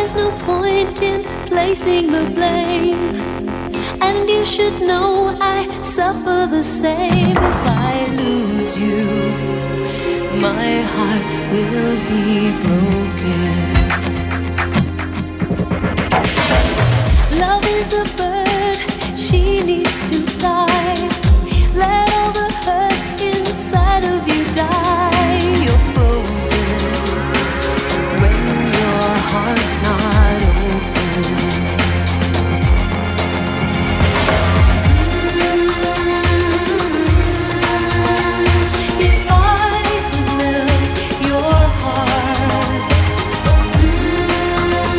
there's no point in placing the blame. And you should know I suffer the same. If I lose you, my heart will be broken. Love is a bird, she needs to fly. Let all the hurt inside of you die. You're frozen when your heart's not open. If I could melt your heart,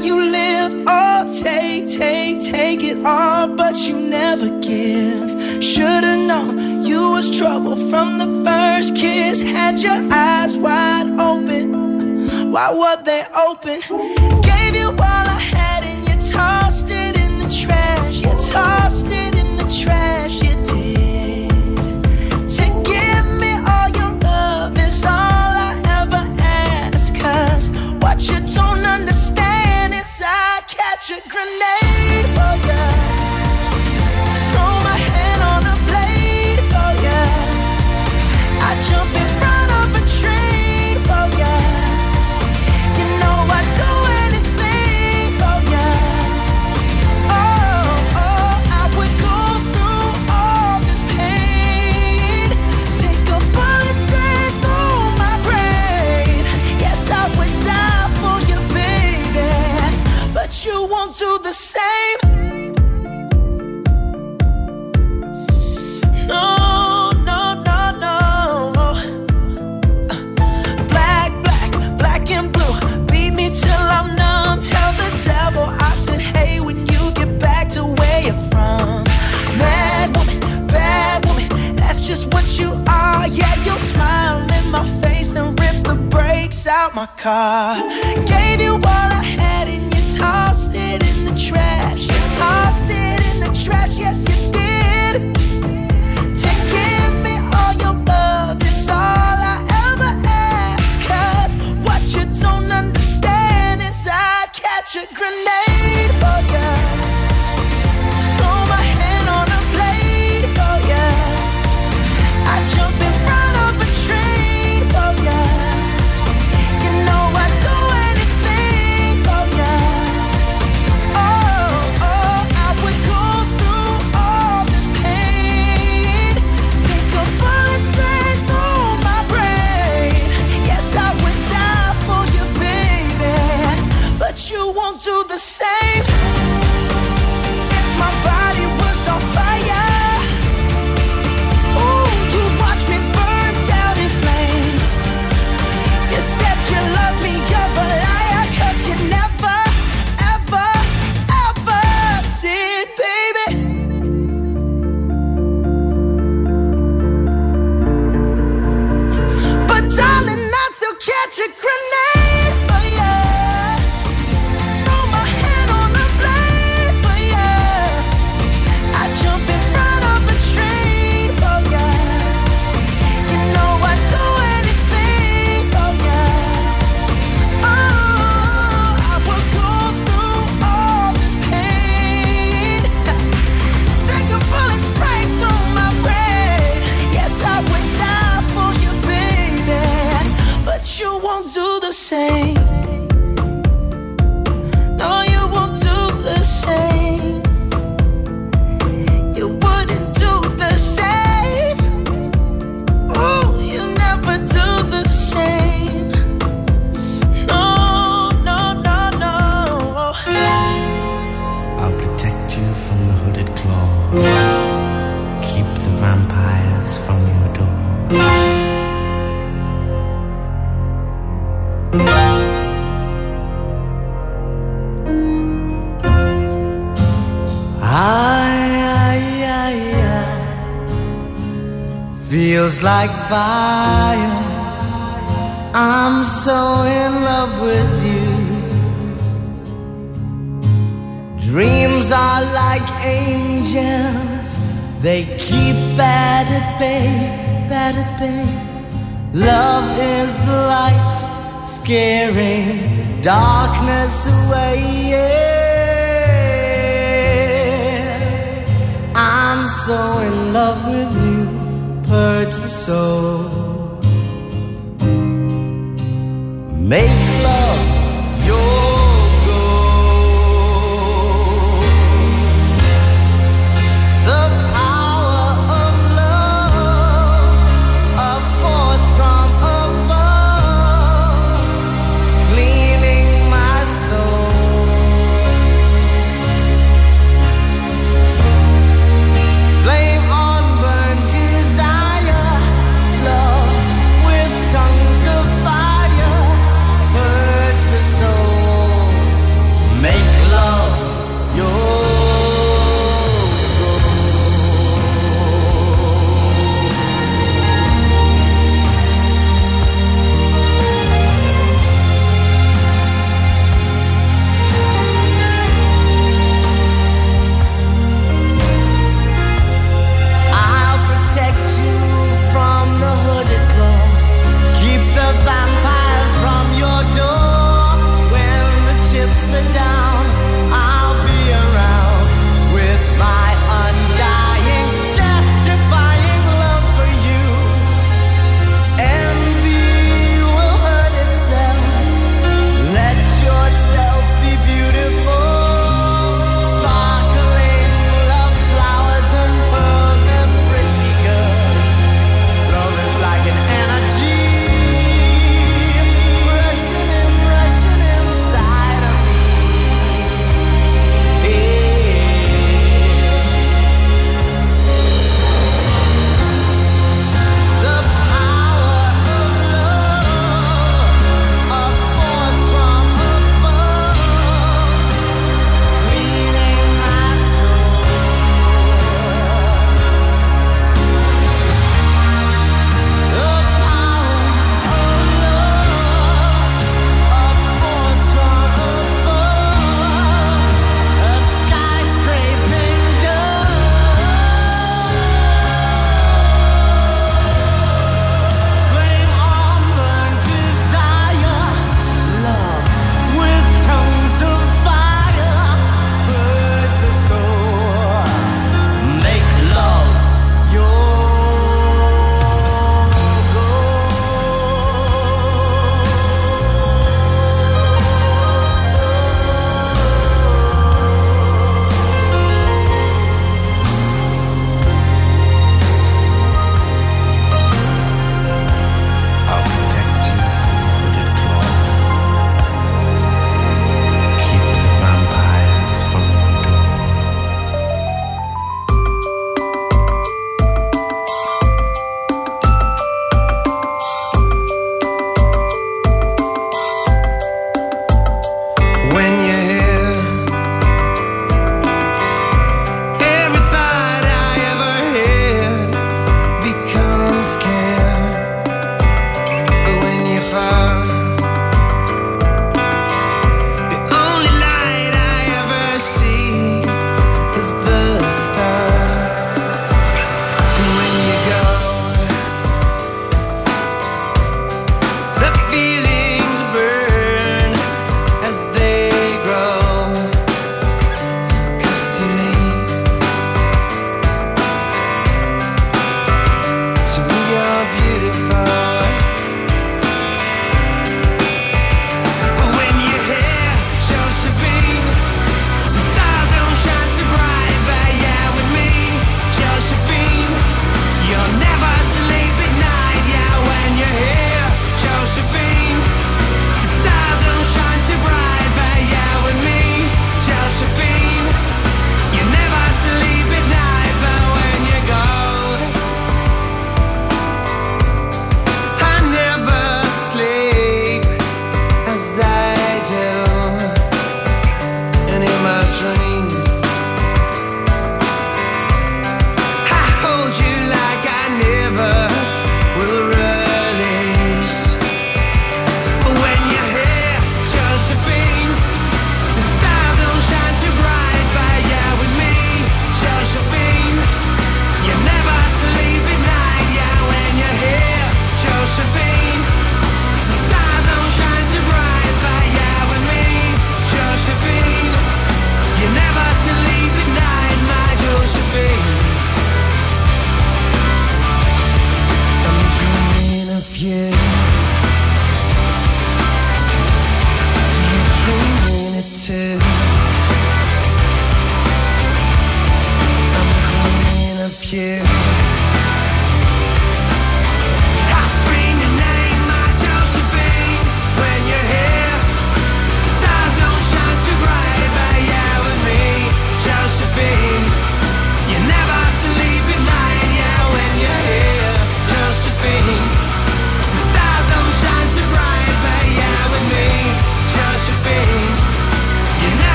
you live. Oh, take it all, but you never give. Should've known you was trouble from the first kiss. Had your eyes wide open. Why were they open? Gave you all I had and you tossed it in the trash. You tossed it in the trash, you did. To give me all your love is all I ever ask. 'Cause what you don't understand is I'd catch a grenade for ya. Throw my hand on a blade for ya. I'd jump in front of a train for ya. You know I'd do anything for ya. Oh, I would go through all this pain. Take a bullet straight through my brain. Yes, I would die for you, baby. But you won't do the same. No, no, no, no. Black and blue. Beat me till I'm numb. Tell the devil I said, hey, when you get back to where you're from. Mad woman, bad woman, that's just what you are. Yeah, you'll smile in my face, then rip the brakes out my car. Gave you all I had and you tossed it in the trash. You tossed it in the trash, yes you did. To give me all your love is all I ever ask. 'Cause what you don't understand is I'd catch a grenade for ya. Throw my hand on a blade for ya. I'd jump in front of a train for ya. You know I'd do anything for ya. Oh, I would go through all this pain. Take a bullet straight through my brain. Yes, I would die for you, baby. But you won't do the same. If my body was on fire, ooh, you'd watch me burn down in flames. You said you love me, you're a liar. 'Cause you never, ever, ever did, baby. But darling, I'd still catch a grenade for ya. Throw my hand on a blade for ya. I'd jump in front of a train for ya. You know I'd do anything for ya. Oh, I would go through all this pain. Take a bullet straight through my brain. Yes, I would die for you, baby. But you won't do the same. No, you won't do the same. You wouldn't do the same. Oh, you never do the same. No, no, no, no. I'll protect you from the hooded claw. Keep the vampires from your door. Feels like fire. I'm so in love with you. Dreams are like angels. They keep bad at bay, bad at bay. Love is the light, scaring darkness away. Yeah. I'm so in love with you. Purge the soul. Make love your goal. The power of love, a force from above, cleaning my soul. Flame on burn desire, love with tongues of fire. Purge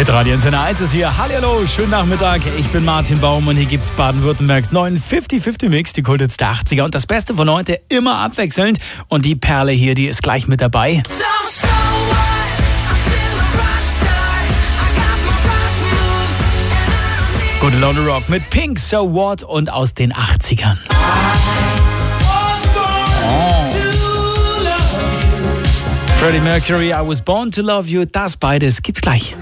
Hitradio Antenne 1 ist hier. Hallihallo, schönen Nachmittag. Ich bin Martin Baum und hier gibt's Baden-Württembergs neuen 50-50-Mix, die Kulthits der 80er. Und das Beste von heute immer abwechselnd. Und die Perle hier, die ist gleich mit dabei. Gute Laune Rock mit Pink, So What und aus den 80ern. Freddie Mercury, I Was Born to Love You, das beides gibt's gleich.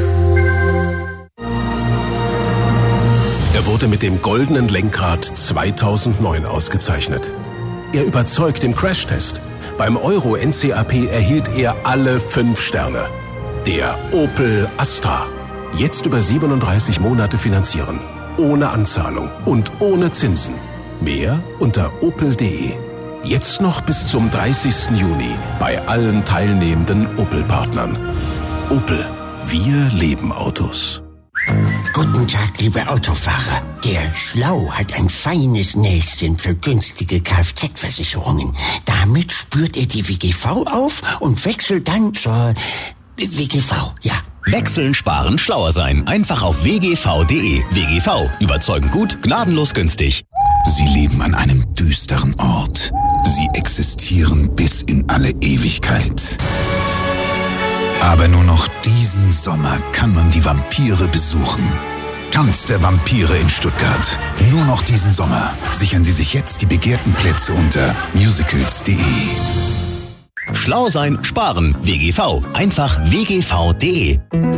Er wurde mit dem Goldenen Lenkrad 2009 ausgezeichnet. Er überzeugt im Crashtest. Beim Euro NCAP erhielt er alle 5 Sterne. Der Opel Astra. Jetzt über 37 Monate finanzieren. Ohne Anzahlung und ohne Zinsen. Mehr unter opel.de. Jetzt noch bis zum 30. Juni bei allen teilnehmenden Opel-Partnern. Opel. Wir leben Autos. Guten Tag, liebe Autofahrer. Der Schlau hat ein feines Näschen für günstige Kfz-Versicherungen. Damit spürt er die WGV auf und wechselt dann zur WGV, ja. Wechseln, sparen, schlauer sein. Einfach auf wgv.de. WGV. Überzeugend gut, gnadenlos günstig. Sie leben an einem düsteren Ort. Sie existieren bis in alle Ewigkeit. Aber nur noch diesen Sommer kann man die Vampire besuchen. Tanz der Vampire in Stuttgart. Nur noch diesen Sommer. Sichern Sie sich jetzt die begehrten Plätze unter musicals.de. Schlau sein, sparen. WGV. Einfach wgv.de.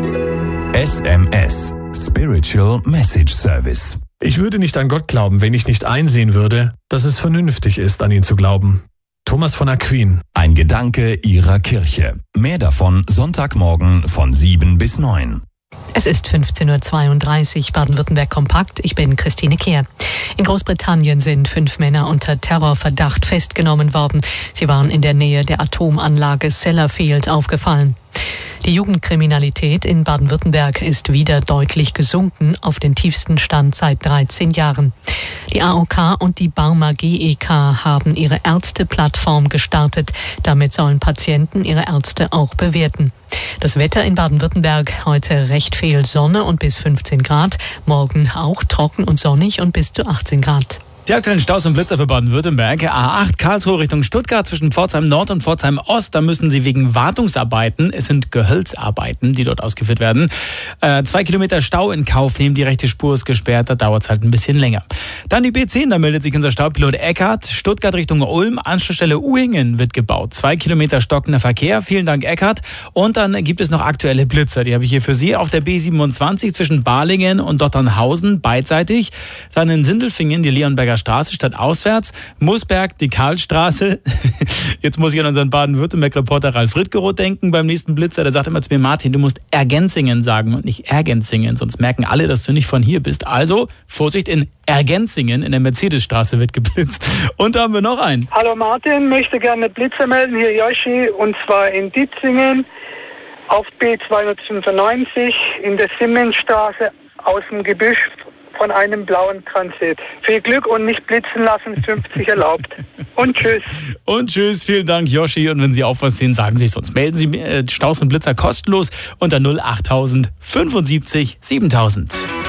SMS. Spiritual Message Service. Ich würde nicht an Gott glauben, wenn ich nicht einsehen würde, dass es vernünftig ist, an ihn zu glauben. Thomas von Aquin. Ein Gedanke Ihrer Kirche. Mehr davon Sonntagmorgen von 7 bis 9. Es ist 15.32 Uhr, Baden-Württemberg kompakt. Ich bin Christine Kehr. In Großbritannien sind 5 Männer unter Terrorverdacht festgenommen worden. Sie waren in der Nähe der Atomanlage Sellafield aufgefallen. Die Jugendkriminalität in Baden-Württemberg ist wieder deutlich gesunken, auf den tiefsten Stand seit 13 Jahren. Die AOK und die Barmer GEK haben ihre Ärzteplattform gestartet. Damit sollen Patienten ihre Ärzte auch bewerten. Das Wetter in Baden-Württemberg: heute recht viel Sonne und bis 15 Grad. Morgen auch trocken und sonnig und bis zu 18 Grad. Die aktuellen Staus und Blitzer für Baden-Württemberg. A8 Karlsruhe Richtung Stuttgart zwischen Pforzheim Nord und Pforzheim Ost. Da müssen Sie wegen Wartungsarbeiten, es sind Gehölzarbeiten, die dort ausgeführt werden, 2 Kilometer Stau in Kauf nehmen. Die rechte Spur ist gesperrt, da dauert es halt ein bisschen länger. Dann die B10, da meldet sich unser Staupilot Eckhardt. Stuttgart Richtung Ulm, Anschlussstelle Uhingen wird gebaut. 2 Kilometer stockender Verkehr. Vielen Dank, Eckhardt. Und dann gibt es noch aktuelle Blitzer. Die habe ich hier für Sie auf der B27 zwischen Balingen und Dotternhausen beidseitig. Dann in Sindelfingen die Leonberger Straße statt auswärts. Musberg, die Karlstraße. Jetzt muss ich an unseren Baden-Württemberg-Reporter Ralf Rittgeroth denken beim nächsten Blitzer. Der sagt immer zu mir: Martin, du musst Ergänzingen sagen und nicht Ergänzingen, sonst merken alle, dass du nicht von hier bist. Also, Vorsicht, in Ergänzingen in der Mercedesstraße wird geblitzt. Und da haben wir noch einen. Hallo Martin, möchte gerne Blitzer melden. Hier Yoshi, und zwar in Ditzingen auf B295 in der Simmensstraße aus dem Gebüsch von einem blauen Transit. Viel Glück und nicht blitzen lassen, 50 erlaubt. Und tschüss. Und tschüss, vielen Dank, Yoshi. Und wenn Sie auch was sehen, sagen Sie es uns. Melden Sie Staus und Blitzer kostenlos unter 08000 75 7000.